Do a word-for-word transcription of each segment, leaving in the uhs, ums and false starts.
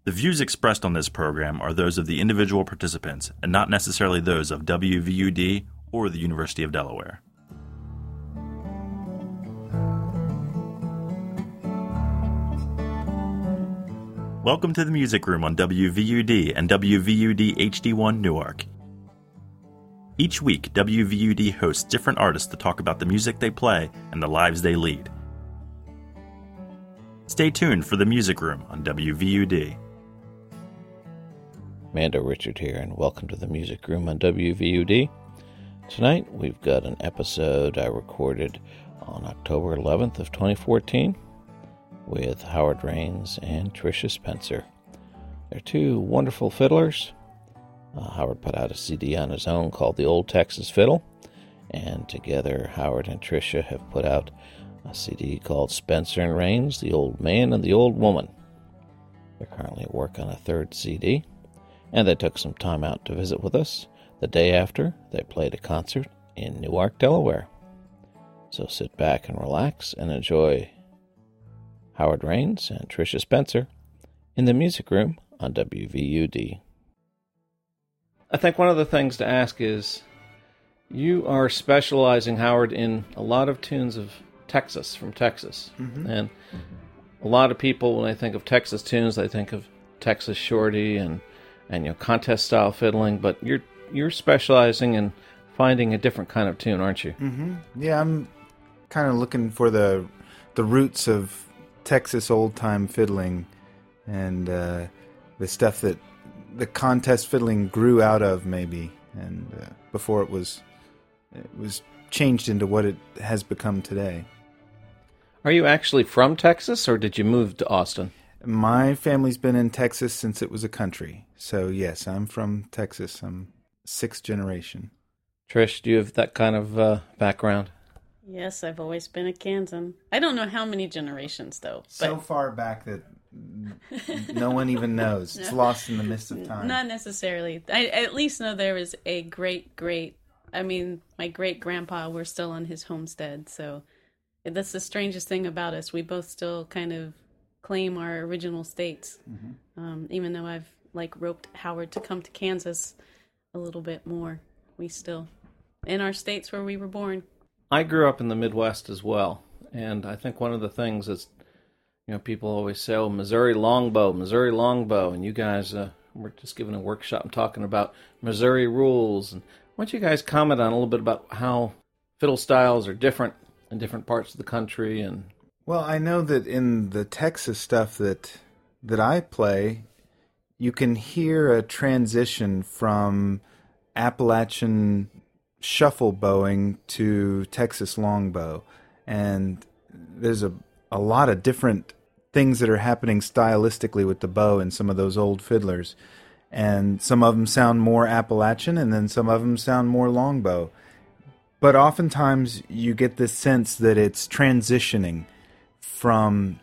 The views expressed on this program are those of the individual participants and not necessarily those of W V U D or the University of Delaware. Welcome to the Music Room on W V U D and W V U D H D one Newark. Each week, W V U D hosts different artists to talk about the music they play and the lives they lead. Stay tuned for the Music Room on W V U D. Mando Richard here, and welcome to the Music Room on W V U D. Tonight, we've got an episode I recorded on October eleventh of twenty fourteen with Howard Raines and Tricia Spencer. They're two wonderful fiddlers. Uh, Howard put out a C D on his own called The Old Texas Fiddle, and together Howard and Tricia have put out a C D called Spencer and Raines, The Old Man and the Old Woman. They're currently at work on a third C D, and they took some time out to visit with us the day after they played a concert in Newark, Delaware. So sit back and relax and enjoy Howard Raines and Tricia Spencer in the Music Room on W V U D. I think one of the things to ask is, you are specializing, Howard, in a lot of tunes of Texas, from Texas. Mm-hmm. And a lot of people, when they think of Texas tunes, they think of Texas Shorty and, and you know, contest-style fiddling, but you're you're specializing in finding a different kind of tune, aren't you? Mm-hmm. Yeah, I'm kind of looking for the the roots of Texas old-time fiddling and uh, the stuff that the contest fiddling grew out of, maybe, and uh, before it was it was changed into what it has become today. Are you actually from Texas, or did you move to Austin? My family's been in Texas since it was a country, so yes, I'm from Texas. I'm sixth generation. Trish, do you have that kind of uh, background? Yes, I've always been a Kansan. I don't know how many generations, though. So but... far back that no one even knows. It's lost in the mist of time. Not necessarily. I at least know there was a great, great... I mean, my great-grandpa, we're still on his homestead, so that's the strangest thing about us. We both still kind of claim our original states, mm-hmm. um, even though I've, like, roped Howard to come to Kansas a little bit more. We still... in our states where we were born. I grew up in the Midwest as well, and I think one of the things is, you know, people always say, oh, Missouri Longbow, Missouri Longbow, and you guys uh, were just giving a workshop and talking about Missouri rules. And why don't you guys comment on a little bit about how fiddle styles are different in different parts of the country? And well, I know that in the Texas stuff that that I play, you can hear a transition from Appalachian shuffle bowing to Texas longbow, and there's a a lot of different things that are happening stylistically with the bow in some of those old fiddlers, and some of them sound more Appalachian and then some of them sound more longbow, but oftentimes you get this sense that it's transitioning from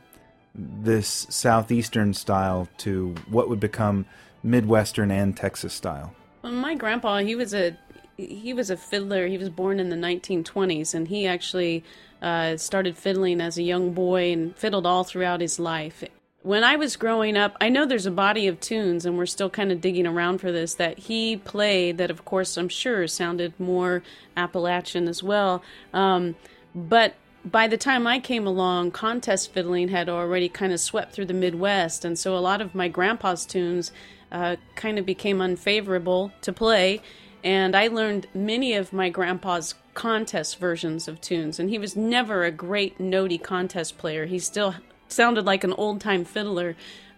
this southeastern style to what would become Midwestern and Texas style. Well, my grandpa, he was a He was a fiddler. He was born in the nineteen twenties, and he actually uh, started fiddling as a young boy and fiddled all throughout his life. When I was growing up, I know there's a body of tunes, and we're still kind of digging around for this, that he played that, of course, I'm sure sounded more Appalachian as well. Um, but by the time I came along, contest fiddling had already kind of swept through the Midwest, and so a lot of my grandpa's tunes uh, kind of became unfavorable to play. And I learned many of my grandpa's contest versions of tunes, and he was never a great notey contest player. He still sounded like an old-time fiddler.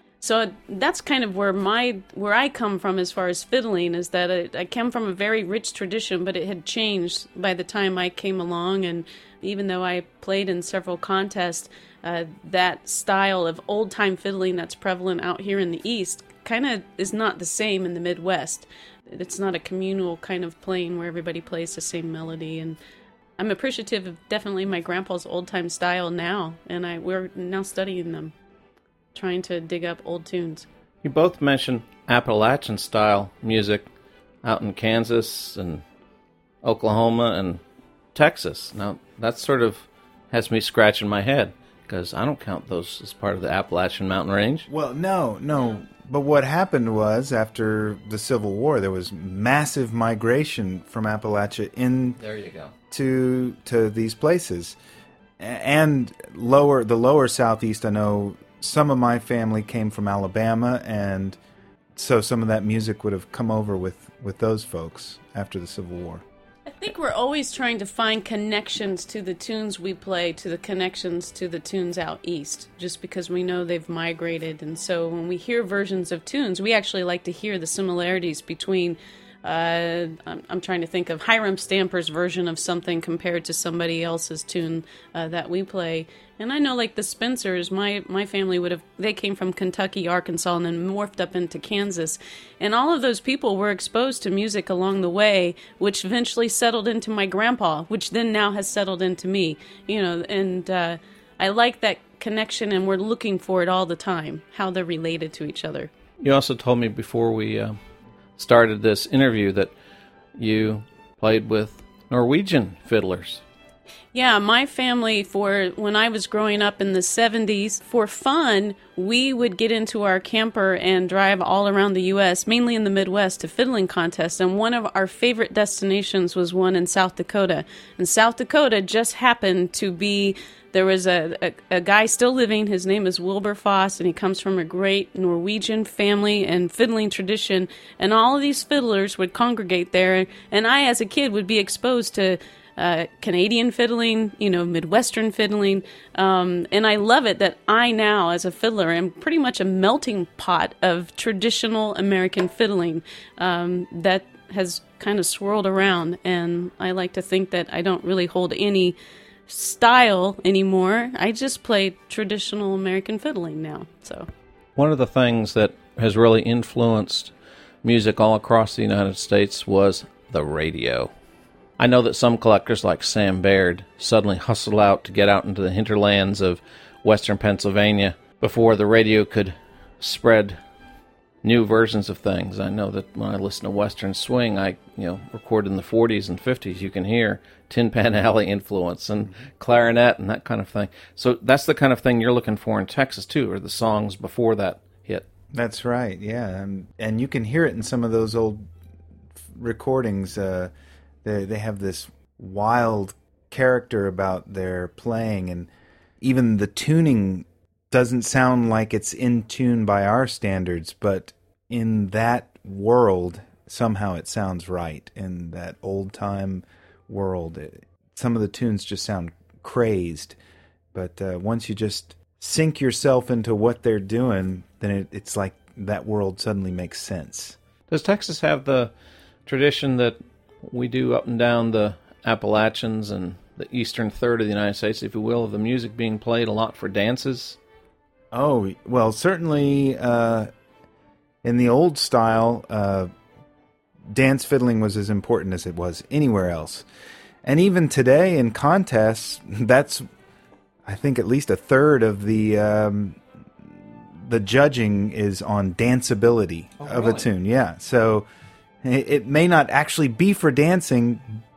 So that's kind of where my where I come from as far as fiddling, is that it, I came from a very rich tradition, but it had changed by the time I came along. And even though I played in several contests, uh, that style of old-time fiddling that's prevalent out here in the East kind of is not the same in the Midwest. It's not a communal kind of playing where everybody plays the same melody, and I'm appreciative of definitely my grandpa's old-time style now, and I we're now studying them, trying to dig up old tunes. You both mentioned Appalachian-style music out in Kansas and Oklahoma and Texas. Now, that sort of has me scratching my head, because I don't count those as part of the Appalachian Mountain Range. Well, no, no. but what happened was, after the Civil War, there was massive migration from Appalachia in There you go. to to these places. And lower the lower southeast, I know some of my family came from Alabama, and so some of that music would have come over with, with those folks after the Civil War. I think we're always trying to find connections to the tunes we play, to the connections to the tunes out east, just because we know they've migrated. And so when we hear versions of tunes, we actually like to hear the similarities between, uh, I'm, I'm trying to think of Hiram Stamper's version of something compared to somebody else's tune uh, that we play. And I know, like the Spencers, my, my family would have, they came from Kentucky, Arkansas, and then morphed up into Kansas. And all of those people were exposed to music along the way, which eventually settled into my grandpa, which then now has settled into me. You know, and uh, I like that connection, and we're looking for it all the time, how they're related to each other. You also told me before we uh, started this interview that you played with Norwegian fiddlers. Yeah, my family, for when I was growing up in the seventies, for fun, we would get into our camper and drive all around the U S, mainly in the Midwest, to fiddling contests. And one of our favorite destinations was one in South Dakota. And South Dakota just happened to be, there was a, a, a guy still living, his name is Wilbur Foss, and he comes from a great Norwegian family and fiddling tradition. And all of these fiddlers would congregate there. And I, as a kid, would be exposed to Uh, Canadian fiddling, you know, Midwestern fiddling, um, and I love it that I now, as a fiddler, am pretty much a melting pot of traditional American fiddling um, that has kind of swirled around, and I like to think that I don't really hold any style anymore. I just play traditional American fiddling now. So, one of the things that has really influenced music all across the United States was the radio. I know that some collectors like Sam Baird suddenly hustle out to get out into the hinterlands of western Pennsylvania before the radio could spread new versions of things. I know that when I listen to Western Swing, I you know recorded in the forties and fifties, you can hear Tin Pan Alley influence and clarinet and that kind of thing. So that's the kind of thing you're looking for in Texas too, or the songs before that hit. That's right, yeah. Um, and you can hear it in some of those old recordings. Uh, They they have this wild character about their playing, and even the tuning doesn't sound like it's in tune by our standards, but in that world, somehow it sounds right. In that old-time world, it, some of the tunes just sound crazed, but uh, once you just sink yourself into what they're doing, then it, it's like that world suddenly makes sense. Does Texas have the tradition that we do up and down the Appalachians and the eastern third of the United States, if you will, of the music being played a lot for dances? Oh, well, certainly uh, in the old style, uh, dance fiddling was as important as it was anywhere else. And even today in contests, that's, I think, at least a third of the um, the judging is on danceability oh, of really? a tune. Yeah, so it may not actually be for dancing,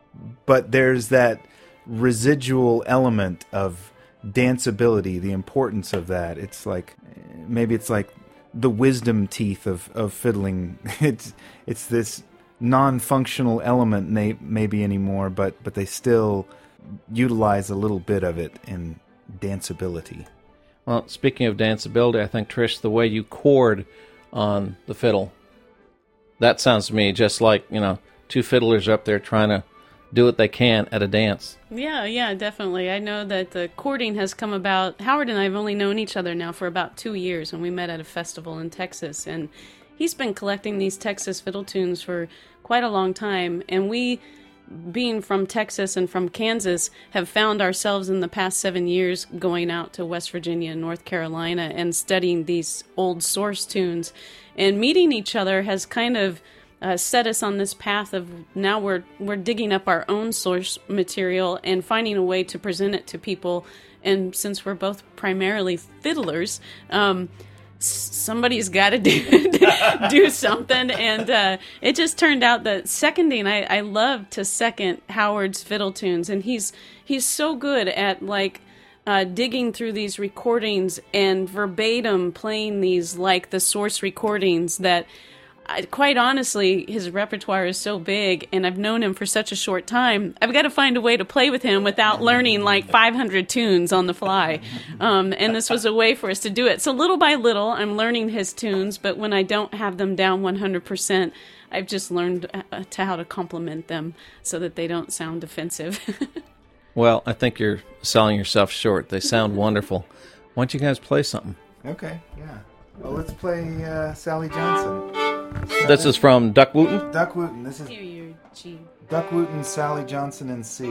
but there's that residual element of danceability, the importance of that. It's like, maybe it's like the wisdom teeth of, of fiddling. It's it's this non-functional element may, maybe anymore, but, but they still utilize a little bit of it in danceability. Well, speaking of danceability, I think, Trish, the way you chord on the fiddle, that sounds to me just like, you know, two fiddlers up there trying to do what they can at a dance. Yeah, yeah, definitely. I know that the chording has come about. Howard and I have only known each other now for about two years, and we met at a festival in Texas. And he's been collecting these Texas fiddle tunes for quite a long time. And we, being from Texas and from Kansas, have found ourselves in the past seven years going out to West Virginia and North Carolina and studying these old source tunes. And meeting each other has kind of uh, set us on this path of now we're we're digging up our own source material and finding a way to present it to people. And since we're both primarily fiddlers, um, somebody's got to do do something. And uh, it just turned out that seconding, I, I love to second Howard's fiddle tunes, and he's he's so good at like uh, digging through these recordings and verbatim playing these like the source recordings that, I, quite honestly, his repertoire is so big, and I've known him for such a short time. I've got to find a way to play with him without learning like five hundred tunes on the fly. Um, and this was a way for us to do it. So little by little, I'm learning his tunes, but when I don't have them down one hundred percent, I've just learned uh, to how to complement them so that they don't sound offensive. Well, I think you're selling yourself short. They sound wonderful. Why don't you guys play something? Okay, yeah. Well, let's play uh, Sally Johnson. This is from Duck Wooten? Duck Wooten. This is Here, your G. Duck Wooten, Sally Johnson, and C.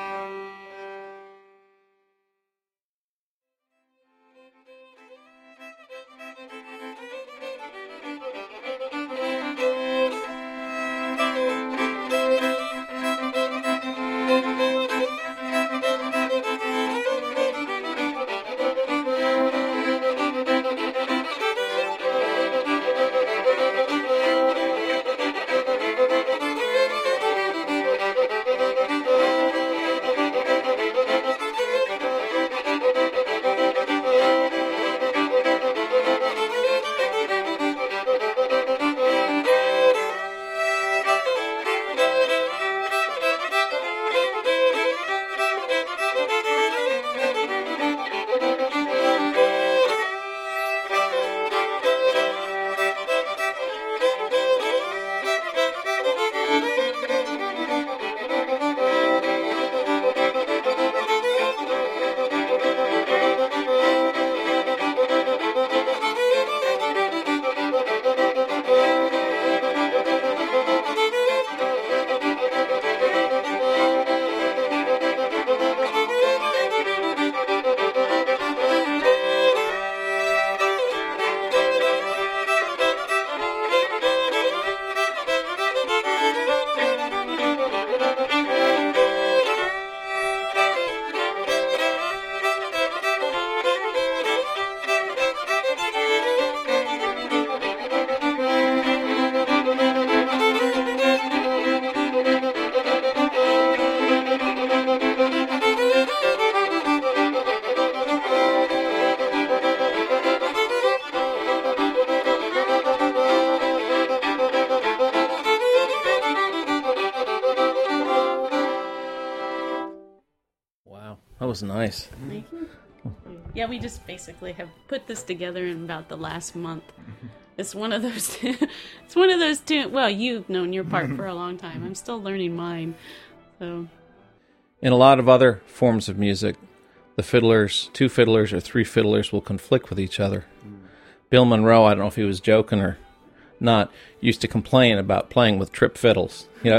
That was nice. Thank you. Yeah, we just basically have put this together in about the last month. It's one of those. It's one of those two. Well, you've known your part for a long time. I'm still learning mine. So, in a lot of other forms of music, the fiddlers, two fiddlers or three fiddlers, will conflict with each other. Mm. Bill Monroe, I don't know if he was joking or not, used to complain about playing with trip fiddles. You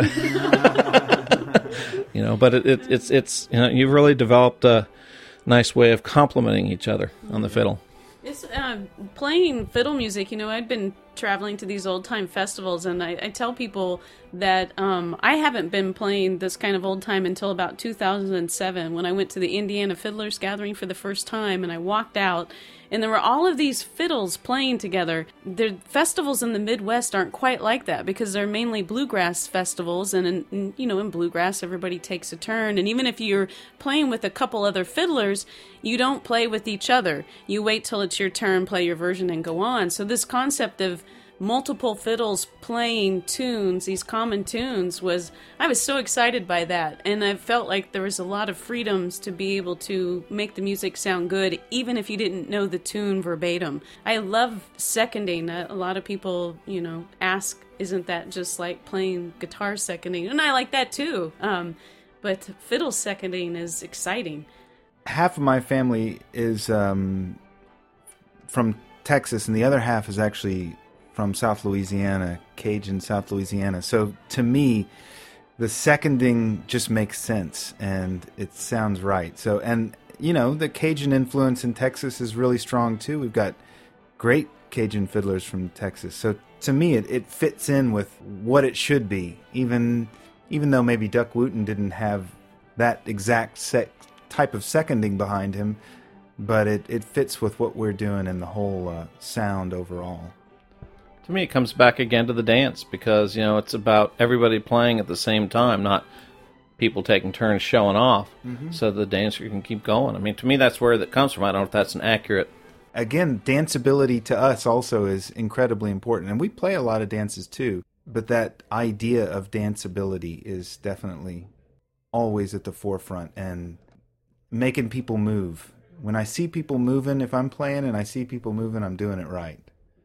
know, you know. But it, it, it's it's you know you've really developed a nice way of complementing each other on the fiddle. It's uh, playing fiddle music. You know, I've been traveling to these old time festivals, and I, I tell people that um, I haven't been playing this kind of old time until about two thousand seven, when I went to the Indiana Fiddlers Gathering for the first time, and I walked out, and there were all of these fiddles playing together. The festivals in the Midwest aren't quite like that because they're mainly bluegrass festivals, and in, in, you know, in bluegrass everybody takes a turn, and even if you're playing with a couple other fiddlers, you don't play with each other. You wait till it's your turn, play your version, and go on. So this concept of multiple fiddles playing tunes, these common tunes, was, I was so excited by that, and I felt like there was a lot of freedoms to be able to make the music sound good, even if you didn't know the tune verbatim. I love seconding. A lot of people, you know, ask, isn't that just like playing guitar seconding? And I like that too, um, but fiddle seconding is exciting. Half of my family is um, from Texas, and the other half is actually from South Louisiana, Cajun South Louisiana. So to me, the seconding just makes sense, and it sounds right. So, and, you know, the Cajun influence in Texas is really strong, too. We've got great Cajun fiddlers from Texas. So to me, it, it fits in with what it should be, even even though maybe Duck Wooten didn't have that exact sec- type of seconding behind him, but it, it fits with what we're doing and the whole uh, sound overall. To me, it comes back again to the dance because, you know, it's about everybody playing at the same time, not people taking turns showing off, Mm-hmm. so the dancer can keep going. I mean, to me, that's where that comes from. I don't know if that's an accurate. Again, danceability to us also is incredibly important, and we play a lot of dances too. But that idea of danceability is definitely always at the forefront, and making people move. When I see people moving, if I'm playing and I see people moving, I'm doing it right.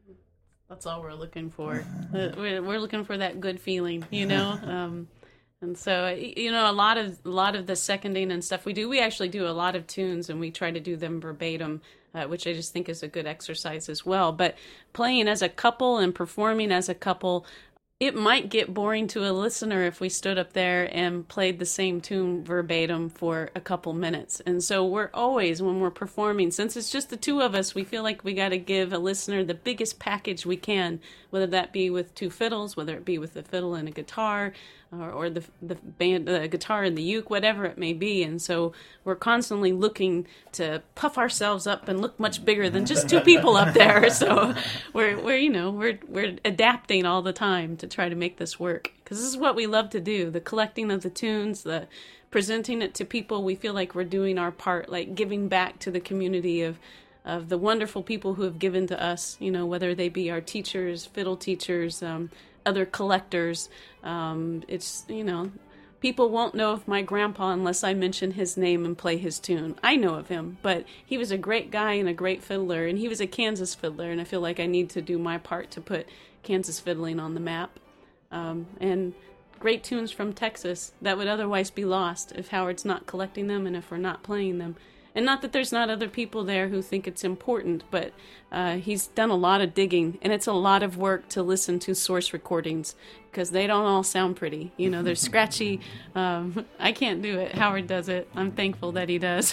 That's all we're looking for. Uh, We're we're looking for that good feeling, you know. Um, and so, you know, a lot of a lot of the seconding and stuff we do, we actually do a lot of tunes, and we try to do them verbatim, uh, which I just think is a good exercise as well. But playing as a couple and performing as a couple, it might get boring to a listener if we stood up there and played the same tune verbatim for a couple minutes. And so we're always, when we're performing, since it's just the two of us, we feel like we got to give a listener the biggest package we can, whether that be with two fiddles, whether it be with a fiddle and a guitar, or, or the the band, the guitar and the uke, whatever it may be. And so we're constantly looking to puff ourselves up and look much bigger than just two people up there. So we're we're you know we're we're adapting all the time to try to make this work, because this is what we love to do: the collecting of the tunes, the presenting it to people. We feel like we're doing our part, like giving back to the community of of the wonderful people who have given to us, you know, whether they be our teachers, fiddle teachers, um, other collectors. Um, it's, you know, people won't know of my grandpa unless I mention his name and play his tune. I know of him, but he was a great guy and a great fiddler, and he was a Kansas fiddler, and I feel like I need to do my part to put Kansas fiddling on the map. Um, and great tunes from Texas that would otherwise be lost if Howard's not collecting them and if we're not playing them. And not that there's not other people there who think it's important, but uh, he's done a lot of digging, and it's a lot of work to listen to source recordings, because they don't all sound pretty. You know, they're scratchy. Um, I can't do it. Howard does it. I'm thankful that he does.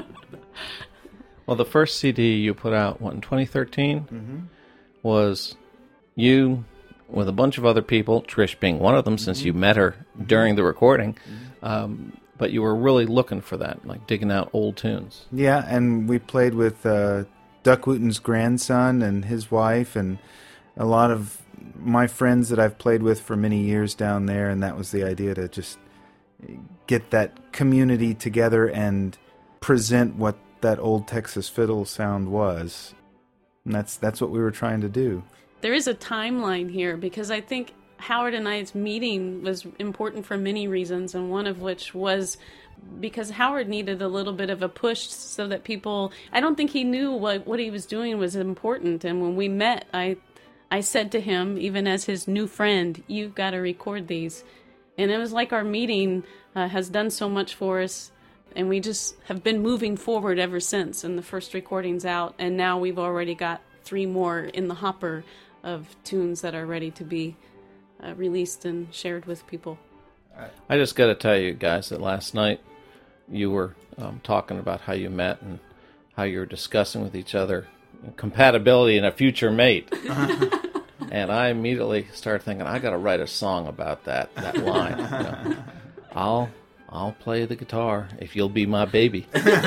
Well, the first C D you put out, what, in twenty thirteen, Mm-hmm. was you with a bunch of other people, Trish being one of them, mm-hmm. since you met her mm-hmm. during the recording. Mm-hmm. Um, but you were really looking for that, like digging out old tunes. Yeah, and we played with uh, Duck Wooten's grandson and his wife, and a lot of my friends that I've played with for many years down there, and that was the idea, to just get that community together and present what that old Texas fiddle sound was. And that's that's what we were trying to do. There is a timeline here, because I think Howard and I's meeting was important for many reasons, and one of which was because Howard needed a little bit of a push so that people... I don't think he knew what, what he was doing was important, and when we met, I I said to him, even as his new friend, you've got to record these. And it was like our meeting uh, has done so much for us, and we just have been moving forward ever since, and the first recording's out, and now we've already got three more in the hopper of tunes that are ready to be Uh, released and shared with people. I just got to tell you guys that last night you were um, talking about how you met and how you were discussing with each other compatibility in a future mate. And I immediately started thinking, I got to write a song about that that line. You know, I'll I'll play the guitar if you'll be my baby.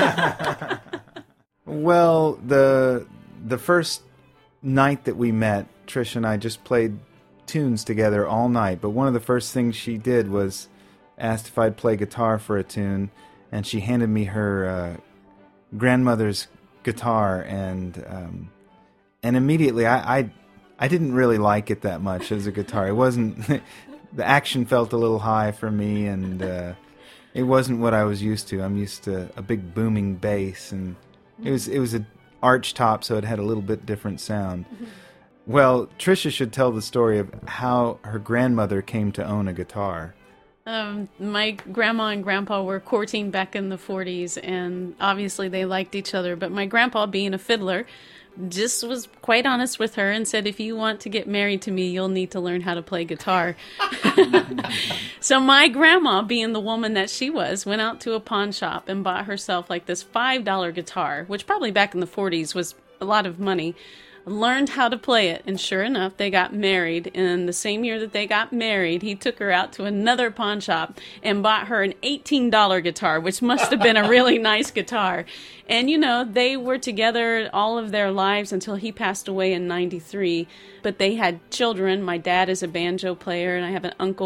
Well, the the first night that we met, Trish and I just played tunes together all night, but one of the first things she did was asked if I'd play guitar for a tune, and she handed me her uh, grandmother's guitar, and um, and immediately I, I I didn't really like it that much as a guitar. It wasn't the action felt a little high for me, and uh, it wasn't what I was used to. I'm used to a big booming bass, and it was it was a arch top, so it had a little bit different sound. Mm-hmm. Well, Tricia should tell the story of how her grandmother came to own a guitar. Um, my grandma and grandpa were courting back in the forties, and obviously they liked each other. But my grandpa, being a fiddler, just was quite honest with her and said, if you want to get married to me, you'll need to learn how to play guitar. So my grandma, being the woman that she was, went out to a pawn shop and bought herself like this five dollar guitar, which probably back in the forties was a lot of money. Learned how to play it, and sure enough, they got married. And the same year that they got married, he took her out to another pawn shop and bought her an eighteen dollar guitar, which must have been a really nice guitar. And, you know, they were together all of their lives until he passed away in ninety-three. But they had children. My dad is a banjo player, and I have an uncle who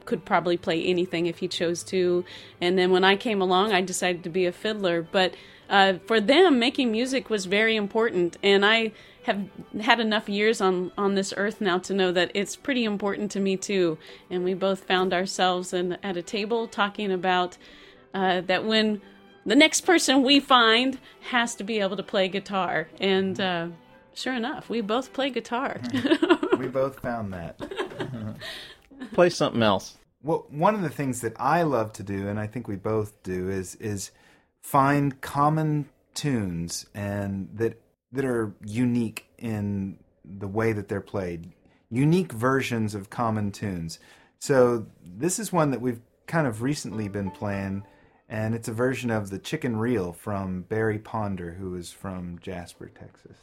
could probably play anything if he chose to. And then when I came along, I decided to be a fiddler. But uh, for them, making music was very important. And I have had enough years on, on this earth now to know that it's pretty important to me too. And we both found ourselves in, at a table talking about uh, that when the next person we find has to be able to play guitar. And uh, sure enough, we both play guitar. We both found that. Play something else. Well, one of the things that I love to do, and I think we both do, is is find common tunes and that that are unique in the way that they're played, unique versions of common tunes. So this is one that we've kind of recently been playing, and it's a version of the Chicken Reel from Barry Ponder, who is from Jasper, Texas.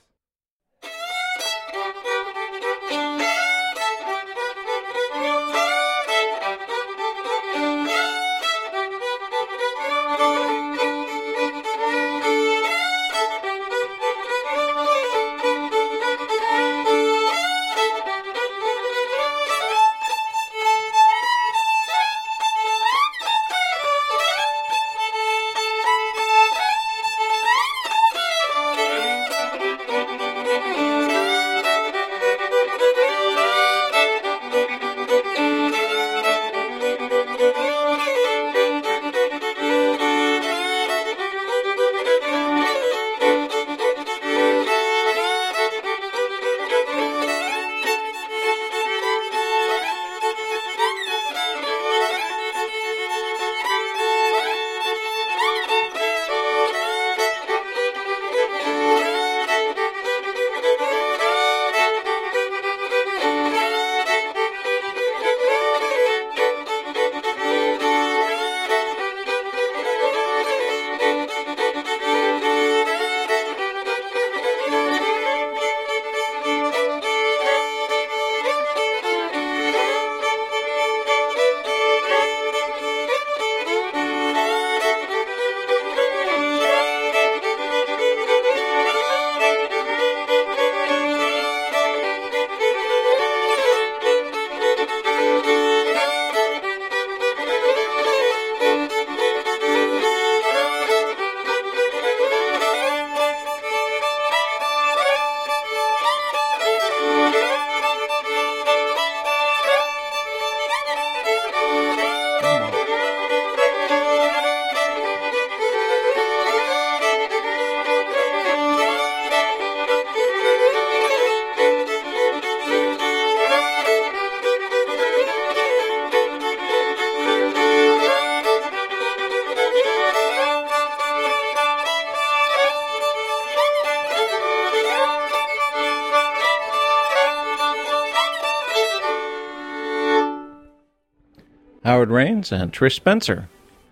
Howard Raines and Trish Spencer.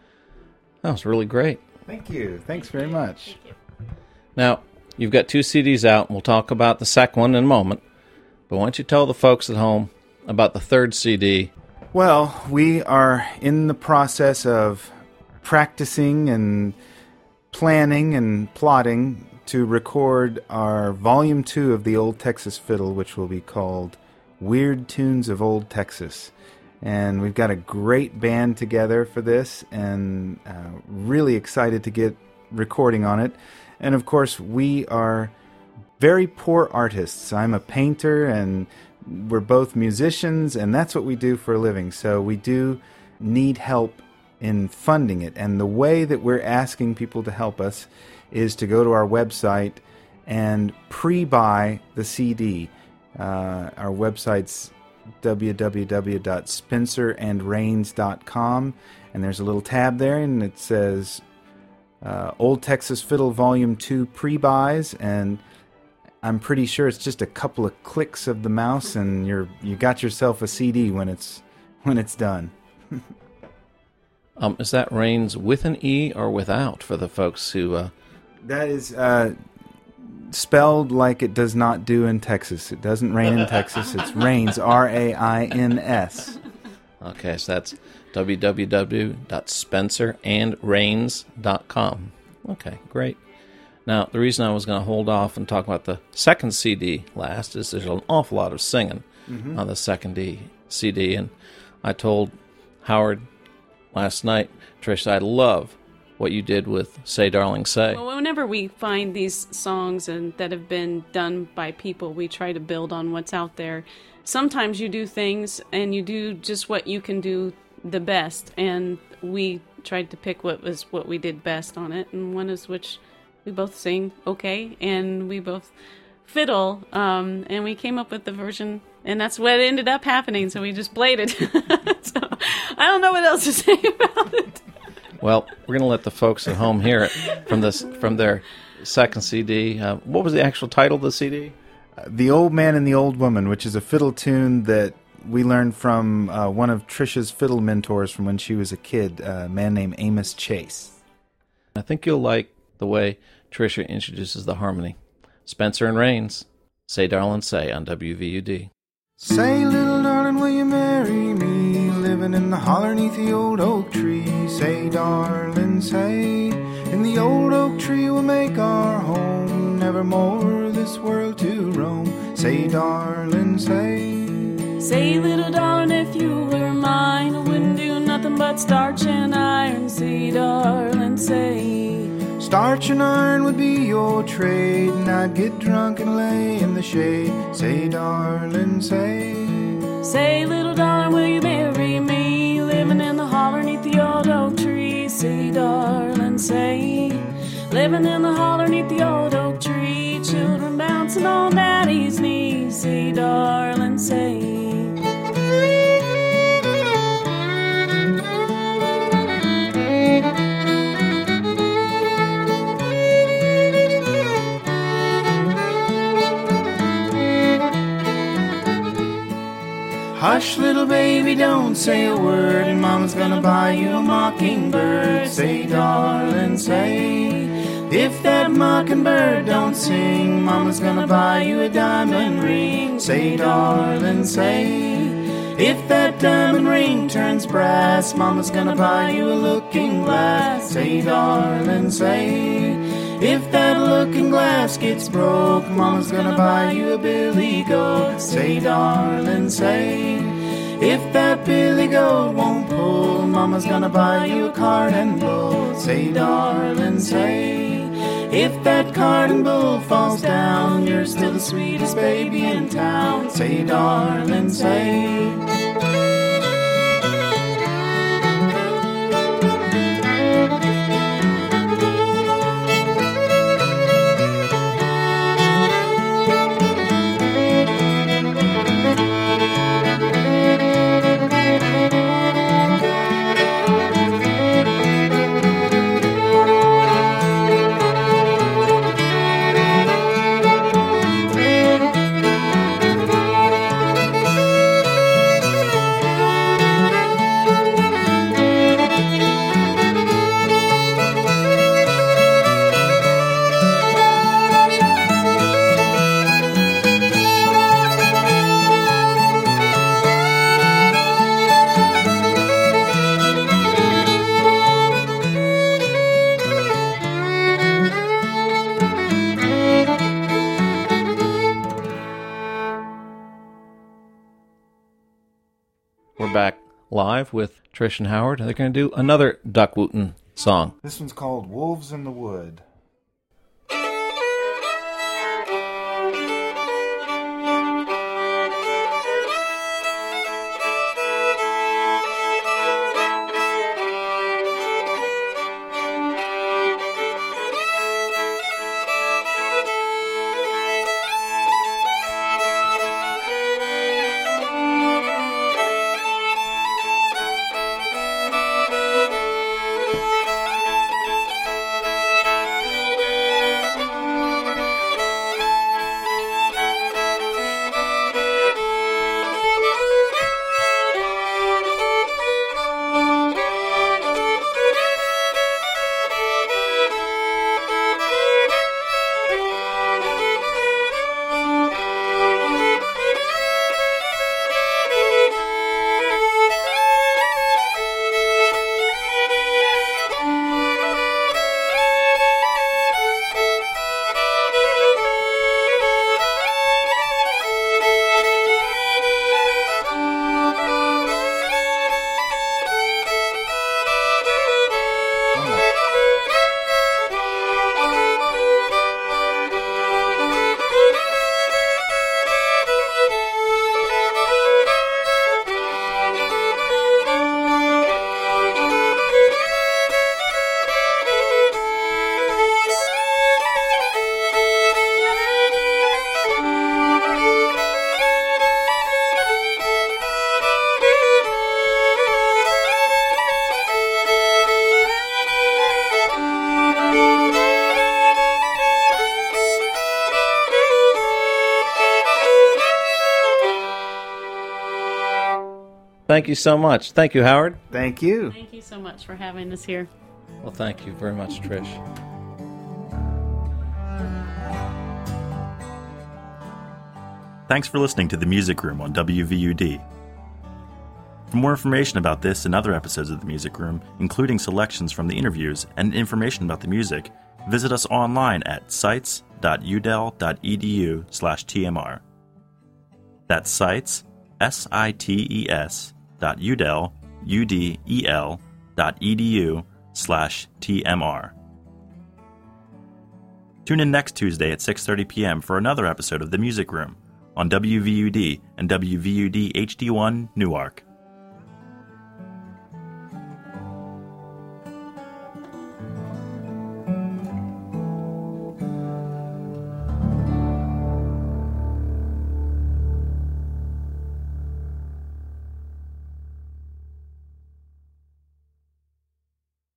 That was really great. Thank you. Thanks very much. Now, you've got two C Ds out, and we'll talk about the second one in a moment. But why don't you tell the folks at home about the third C D? Well, we are in the process of practicing and planning and plotting to record our volume two of the Old Texas Fiddle, which will be called Weird Tunes of Old Texas. And we've got a great band together for this, and uh, really excited to get recording on it. And of course, we are very poor artists. I'm a painter, and we're both musicians, and that's what we do for a living. So we do need help in funding it. And the way that we're asking people to help us is to go to our website and pre-buy the C D. Uh, our website's w w w dot spencer and raines dot com, and there's a little tab there, and it says uh, Old Texas Fiddle Volume two Pre-Buys, and I'm pretty sure it's just a couple of clicks of the mouse, and you're you got yourself a C D when it's when it's done. um, is that Raines with an E or without for the folks who? Uh... That is uh, spelled like it does not do in Texas. It doesn't rain in Texas. It's Raines, R A I N S. Okay, so that's w w w dot spencer and raines dot com. Okay, great. Now, the reason I was going to hold off and talk about the second C D last is there's an awful lot of singing mm-hmm. on the second D, C D, and I told Howard, last night, Trish, I love what you did with Say Darling Say. Well, whenever we find these songs and that have been done by people, we try to build on what's out there. Sometimes you do things and you do just what you can do the best, and we tried to pick what was what we did best on it, and one is which we both sing okay, and we both fiddle, um, and we came up with the version, and that's what ended up happening, so we just played it. So, I don't know what else to say about it. Well, we're going to let the folks at home hear it from this from their second C D. Uh, what was the actual title of the C D? Uh, The Old Man and the Old Woman, which is a fiddle tune that we learned from uh, one of Trisha's fiddle mentors from when she was a kid, a man named Amos Chase. I think you'll like the way Trisha introduces the harmony. Spencer and Rains, Say Darling Say on W V U D. Say, little darling, will you marry me? Living in the holler neath the old oak tree. Say, darling, say, in the old oak tree we'll make our home. Nevermore this world to roam. Say, darling, say. Say, little darling, if you were mine, I wouldn't do nothing but starch and iron. Say, darling, say. Starch and iron would be your trade, and I'd get drunk and lay in the shade. Say, darling, say. Say, little darling, will you marry me? Living in the holler neath the old oak tree. Say, darling, say. Living in the holler neath the old oak tree. Children bouncing on daddy's knees. Say, darling, say. Hush, little baby, don't say a word, and Mama's gonna buy you a mockingbird. Say, darling, say. If that mockingbird don't sing, Mama's gonna buy you a diamond ring. Say, darling, say. If that diamond ring turns brass, Mama's gonna buy you a looking glass. Say, darling, say. If that looking glass gets broke, Mama's gonna buy you a billy goat. Say, darling, say. If that billy goat won't pull, Mama's gonna buy you a cart and bull. Say, darling, say. If that cart and bull falls down, you're still the sweetest baby in town. Say, darling, say. We're back live with Trish and Howard. They're going to do another Duck Wooten song. This one's called Wolves in the Wood. Thank you so much. Thank you, Howard. Thank you. Thank you so much for having us here. Well, thank you very much, Trish. Thanks for listening to The Music Room on W V U D. For more information about this and other episodes of The Music Room, including selections from the interviews and information about the music, visit us online at sites dot u d e l dot e d u slash t m r. That's sites, S I T E S, dot udel, U D E L, dot E D U slash T M R. Tune in next Tuesday at six thirty p.m. for another episode of The Music Room on W V U D and W V U D H D one Newark.